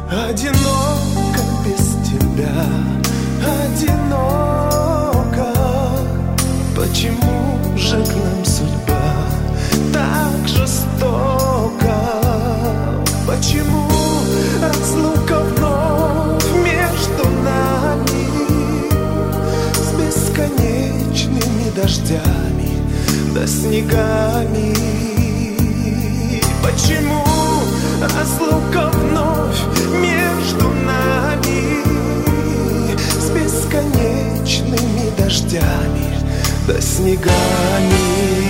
Одиноко без тебя, одиноко. Почему же к нам судьба так жестока? Почему разлука вновь между нами, с бесконечными дождями да снегами? Почему разлука вновь между нами, с бесконечными дождями да снегами?